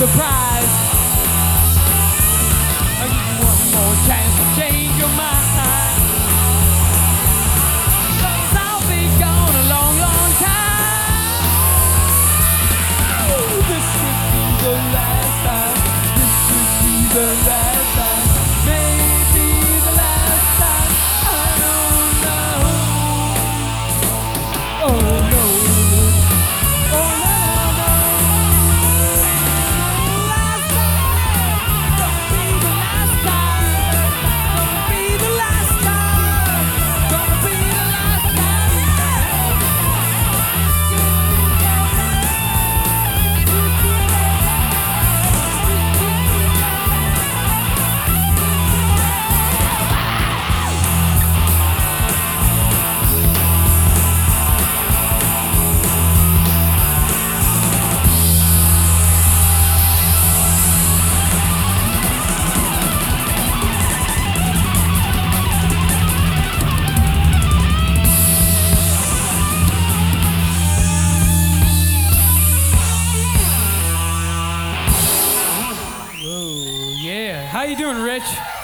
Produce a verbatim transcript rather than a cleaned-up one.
surprise. I'll give you one more chance to change your mind. 'Cause I'll be gone a long, long time. Ooh, this could be the last time. This could be the last time. Maybe the last time. I don't know. Oh no. Oh no, no, no. Last time. Gonna be the last time. Gonna be the last time. Gonna be the last time. Whoa, yeah. How you doing, Rich?